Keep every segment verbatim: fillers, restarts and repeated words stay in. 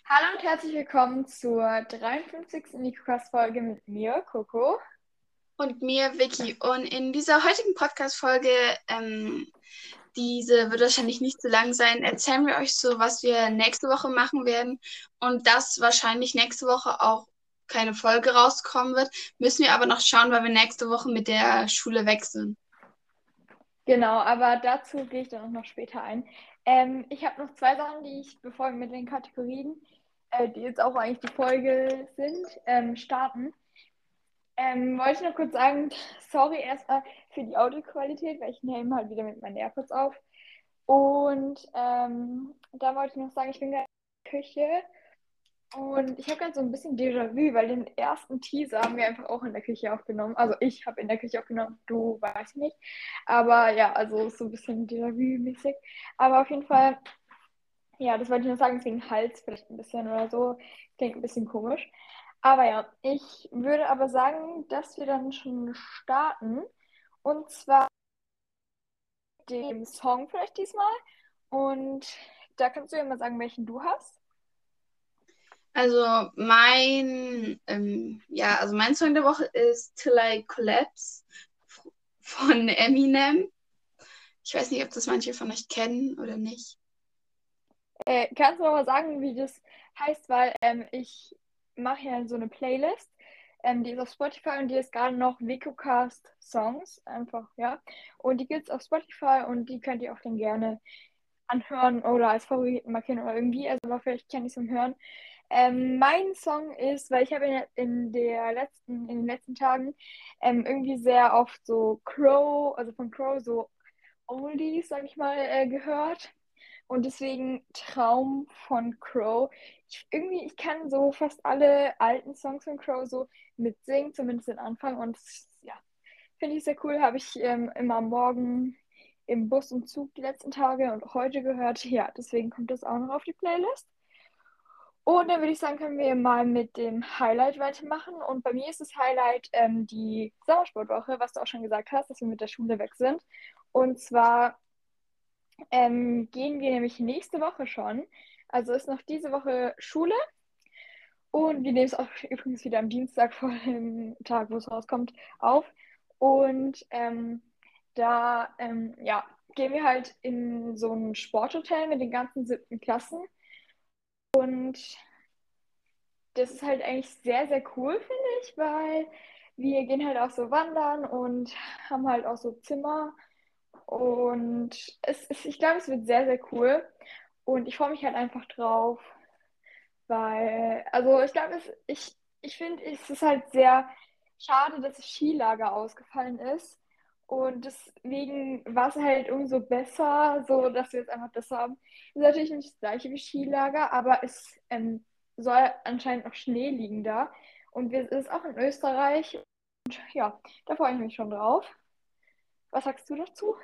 Hallo und herzlich willkommen zur dreiundfünfzigsten Nikocast-Folge mit mir, Coco. Und mir, Vicky. Und in dieser heutigen Podcast-Folge, ähm, diese wird wahrscheinlich nicht so lang sein, erzählen wir euch so, was wir nächste Woche machen werden. Und dass wahrscheinlich nächste Woche auch keine Folge rauskommen wird, müssen wir aber noch schauen, weil wir nächste Woche mit der Schule wechseln. Genau, aber dazu gehe ich dann auch noch später ein. Ähm, ich habe noch zwei Sachen, die ich, bevor wir mit den Kategorien, äh, die jetzt auch eigentlich die Folge sind, ähm, starten. Ähm, wollte ich noch kurz sagen, sorry erstmal für die Audioqualität, weil ich nehme halt wieder mit meinen AirPods auf. Und ähm, da wollte ich noch sagen, ich bin gerade in der Küche. Und ich habe gerade so ein bisschen Déjà-vu, weil den ersten Teaser haben wir einfach auch in der Küche aufgenommen. Also ich habe in der Küche aufgenommen, du weißt nicht. Aber ja, also so ein bisschen Déjà-vu-mäßig. Aber auf jeden Fall, ja, das wollte ich nur sagen, deswegen Hals vielleicht ein bisschen oder so. Klingt ein bisschen komisch. Aber ja, ich würde aber sagen, dass wir dann schon starten. Und zwar dem Song vielleicht diesmal. Und da kannst du ja mal sagen, welchen du hast. Also mein, ähm, ja, also mein Song der Woche ist Till I Collapse f- von Eminem. Ich weiß nicht, ob das manche von euch kennen oder nicht. Äh, kannst du noch mal sagen, wie das heißt? Weil ähm, ich mache ja so eine Playlist, ähm, die ist auf Spotify und die ist gerade noch VicoCast Songs, einfach, ja. Und die gibt es auf Spotify und die könnt ihr auch dann gerne anhören oder als Favoriten markieren oder irgendwie. Also aber vielleicht kann ich es hören. Ähm, mein Song ist, weil ich habe in, in der letzten, in den letzten Tagen ähm, irgendwie sehr oft so Crow, also von Crow so Oldies, sag ich mal, äh, gehört. Und deswegen Traum von Crow. Ich, irgendwie, ich kann so fast alle alten Songs von Crow so mitsingen, zumindest den Anfang. Und das, ja, finde ich sehr cool. Habe ich ähm, immer am Morgen im Bus und Zug die letzten Tage und auch heute gehört. Ja, deswegen kommt das auch noch auf die Playlist. Und dann würde ich sagen, können wir mal mit dem Highlight weitermachen. Und bei mir ist das Highlight ähm, die Sommersportwoche, was du auch schon gesagt hast, dass wir mit der Schule weg sind. Und zwar ähm, gehen wir nämlich nächste Woche schon. Also ist noch diese Woche Schule und wir nehmen es auch übrigens wieder am Dienstag vor dem Tag, wo es rauskommt, auf. Und ähm, da ähm, ja, gehen wir halt in so ein Sporthotel mit den ganzen siebten Klassen. Und das ist halt eigentlich sehr, sehr cool, finde ich, weil wir gehen halt auch so wandern und haben halt auch so Zimmer. Und es ist, ich glaube, es wird sehr, sehr cool. Und ich freue mich halt einfach drauf, weil, also ich glaube, es, ich, ich finde, es ist halt sehr schade, dass das Skilager ausgefallen ist. Und deswegen war es halt umso besser, so dass wir jetzt einfach das haben. Es ist natürlich nicht das gleiche wie Skilager, aber es ähm, soll anscheinend noch Schnee liegen da. Und wir, es ist auch in Österreich. Und ja, da freue ich mich schon drauf. Was sagst du dazu?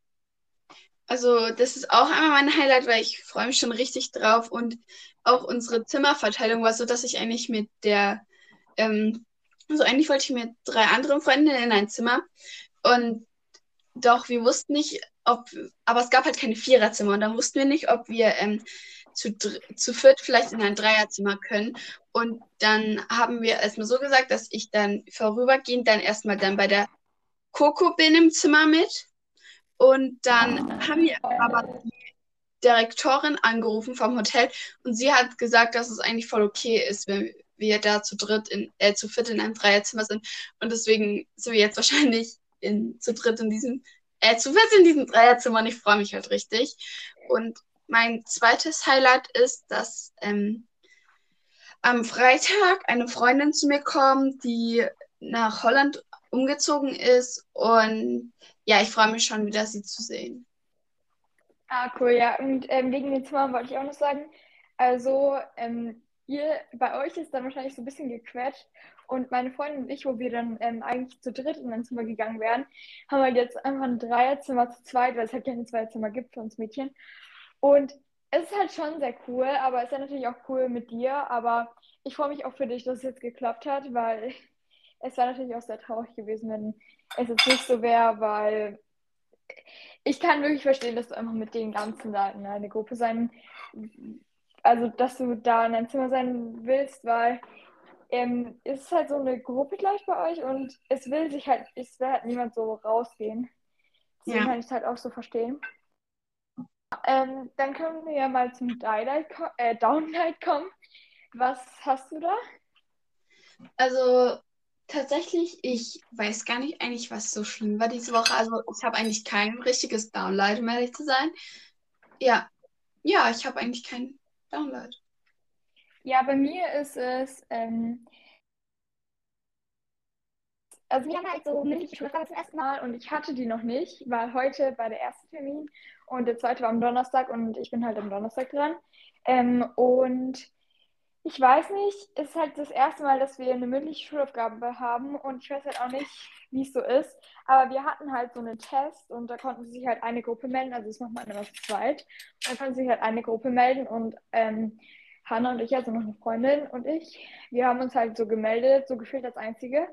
Also, das ist auch einmal mein Highlight, weil ich freue mich schon richtig drauf. Und auch unsere Zimmerverteilung war so, dass ich eigentlich mit der, ähm, also eigentlich wollte ich mit drei anderen Freundinnen in ein Zimmer. Und doch, wir wussten nicht, ob, aber es gab halt keine Viererzimmer. Und dann wussten wir nicht, ob wir ähm, zu, dr- zu viert vielleicht in ein Dreierzimmer können. Und dann haben wir erstmal so gesagt, dass ich dann vorübergehend dann erstmal dann bei der Coco bin im Zimmer mit. Und dann haben wir aber Direktorin angerufen vom Hotel und sie hat gesagt, dass es eigentlich voll okay ist, wenn wir da zu dritt in, äh, zu viert in einem Dreierzimmer sind. Und deswegen sind wir jetzt wahrscheinlich in, zu dritt in diesem, äh, zu viert in diesem Dreierzimmer und ich freue mich halt richtig. Und mein zweites Highlight ist, dass ähm, am Freitag eine Freundin zu mir kommt, die nach Holland umgezogen ist und ja, ich freue mich schon wieder, sie zu sehen. Ah, cool, ja. Und ähm, wegen den Zimmern wollte ich auch noch sagen, also ähm, ihr, bei euch ist dann wahrscheinlich so ein bisschen gequetscht und meine Freundin und ich, wo wir dann ähm, eigentlich zu dritt in ein Zimmer gegangen wären, haben wir jetzt einfach ein Dreierzimmer zu zweit, weil es halt keine Zweizimmer gibt für uns Mädchen. Und es ist halt schon sehr cool, aber es ist ja natürlich auch cool mit dir, aber ich freue mich auch für dich, dass es jetzt geklappt hat, weil es wäre natürlich auch sehr traurig gewesen, wenn es jetzt nicht so wäre, weil ich kann wirklich verstehen, dass du einfach mit den ganzen da in einer Gruppe sein also dass du da in deinem Zimmer sein willst, weil ähm, es ist halt so eine Gruppe gleich bei euch und es will sich halt, es will halt niemand so rausgehen. Deswegen Ja. kann ich es halt auch so verstehen. Ähm, dann können wir ja mal zum Daylight ko äh, Downlight kommen. Was hast du da? Also tatsächlich, ich weiß gar nicht eigentlich, was so schlimm war diese Woche. Also ich habe eigentlich kein richtiges Download, um ehrlich zu sein. Ja, ja, ich habe eigentlich kein Download. Ja, bei mir ist es, ähm, also wir haben halt so mündliche Schulfragen zum ersten Mal und ich hatte die noch nicht, weil heute war der erste Termin und der zweite war am Donnerstag und ich bin halt am Donnerstag dran. Ähm, und ich weiß nicht, es ist halt das erste Mal, dass wir eine mündliche Schulaufgabe haben und ich weiß halt auch nicht, wie es so ist. Aber wir hatten halt so einen Test und da konnten sich halt eine Gruppe melden, also das macht man immer zu zweit. Und dann konnte sich halt eine Gruppe melden und ähm, Hannah und ich, also noch eine Freundin und ich, wir haben uns halt so gemeldet, so gefühlt als Einzige.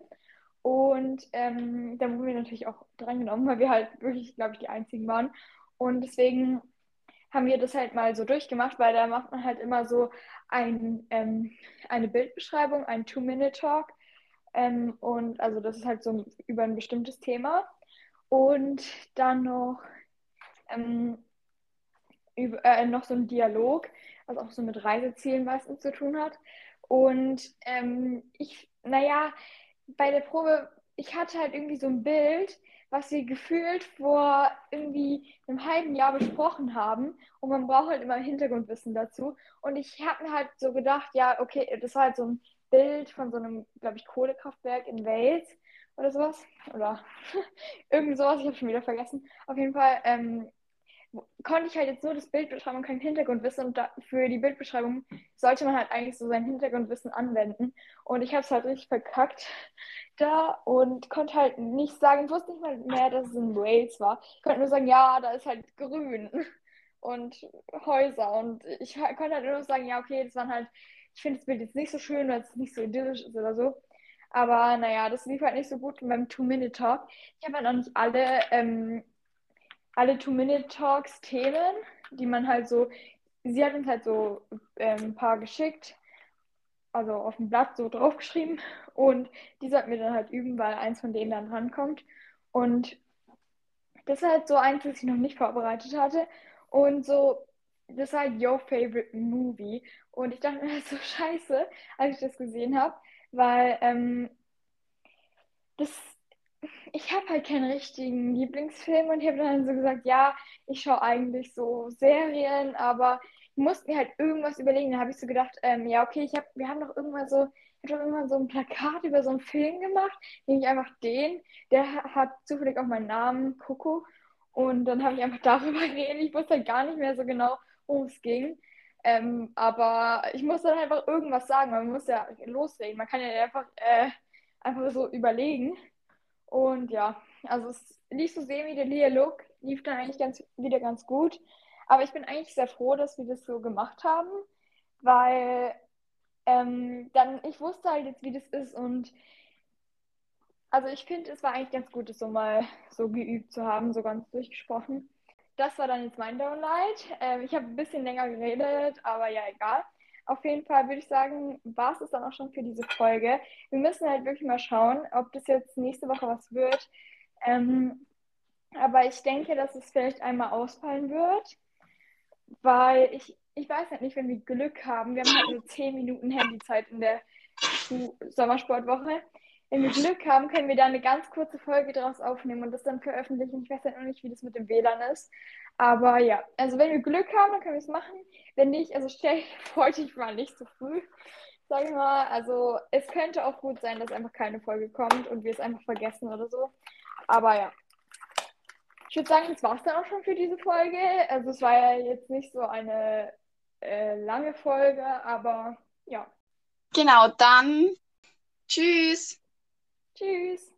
Und ähm, da wurden wir natürlich auch drangenommen, weil wir halt wirklich, glaube ich, die Einzigen waren. Und deswegen haben wir das halt mal so durchgemacht, weil da macht man halt immer so ein, ähm, eine Bildbeschreibung, ein Two-Minute-Talk. Ähm, und also das ist halt so über ein bestimmtes Thema. Und dann noch, ähm, über, äh, noch so ein Dialog, was auch so mit Reisezielen meistens zu tun hat. Und ähm, ich, naja, bei der Probe, ich hatte halt irgendwie so ein Bild, was wir gefühlt vor irgendwie einem halben Jahr besprochen haben. Und man braucht halt immer Hintergrundwissen dazu. Und ich habe mir halt so gedacht, ja, okay, das war halt so ein Bild von so einem, glaube ich, Kohlekraftwerk in Wales oder sowas. Oder irgend sowas, ich habe schon wieder vergessen. Auf jeden Fall ähm, konnte ich halt jetzt nur das Bild beschreiben und kein Hintergrundwissen. Und da, für die Bildbeschreibung sollte man halt eigentlich so sein Hintergrundwissen anwenden. Und ich habe es halt richtig verkackt da und konnte halt nicht sagen, ich wusste nicht mal mehr, dass es in Wales war. Ich konnte nur sagen, ja, da ist halt grün und Häuser. Und ich konnte halt nur sagen, ja, okay, das waren halt, ich finde das Bild jetzt nicht so schön, weil es nicht so idyllisch ist oder so. Aber naja, das lief halt nicht so gut beim Two-Minute-Talk. Ich habe halt noch nicht alle ähm, alle Two-Minute-Talks-Themen, die man halt so, sie hat uns halt so ähm, ein paar geschickt, also auf dem Blatt so draufgeschrieben und die sollten wir dann halt üben, weil eins von denen dann rankommt. Und das ist halt so eins, das ich noch nicht vorbereitet hatte. Und so, das war halt Your Favorite Movie. Und ich dachte mir halt so scheiße, als ich das gesehen habe, weil ähm, das ich habe halt keinen richtigen Lieblingsfilm und ich habe dann so gesagt, ja, ich schaue eigentlich so Serien, aber ich musste mir halt irgendwas überlegen. Da habe ich so gedacht, ähm, ja, okay, ich hab, wir haben doch irgendwann so, ich habe doch irgendwann so ein Plakat über so einen Film gemacht, nehme ich einfach den, der ha- hat zufällig auch meinen Namen, Coco, und dann habe ich einfach darüber geredet. Ich wusste halt gar nicht mehr so genau, worum es ging. Ähm, aber ich musste dann einfach irgendwas sagen, man muss ja losreden. Man kann ja einfach, äh, einfach so überlegen. Und ja, also es lief so semi, der Dialog lief dann eigentlich ganz, wieder ganz gut. Aber ich bin eigentlich sehr froh, dass wir das so gemacht haben, weil ähm, dann, ich wusste halt jetzt, wie das ist und also ich finde, es war eigentlich ganz gut, das so mal so geübt zu haben, so ganz durchgesprochen. Das war dann jetzt mein Downlight. Ähm, ich habe ein bisschen länger geredet, aber ja, egal. Auf jeden Fall würde ich sagen, war es das dann auch schon für diese Folge. Wir müssen halt wirklich mal schauen, ob das jetzt nächste Woche was wird. Ähm, aber ich denke, dass es vielleicht einmal ausfallen wird, weil ich, ich weiß halt nicht, wenn wir Glück haben. Wir haben halt nur zehn Minuten Handyzeit in der Schu Sommersportwoche. Wenn wir Glück haben, können wir da eine ganz kurze Folge draus aufnehmen und das dann veröffentlichen. Ich weiß halt noch nicht, wie das mit dem W L A N ist. Aber ja, also wenn wir Glück haben, dann können wir es machen. Wenn nicht, also stell heute ich mal nicht zu früh, sag ich mal. Also es könnte auch gut sein, dass einfach keine Folge kommt und wir es einfach vergessen oder so. Aber ja, ich würde sagen, das war es dann auch schon für diese Folge. Also es war ja jetzt nicht so eine äh, lange Folge, aber ja. Genau, dann tschüss. Tschüss.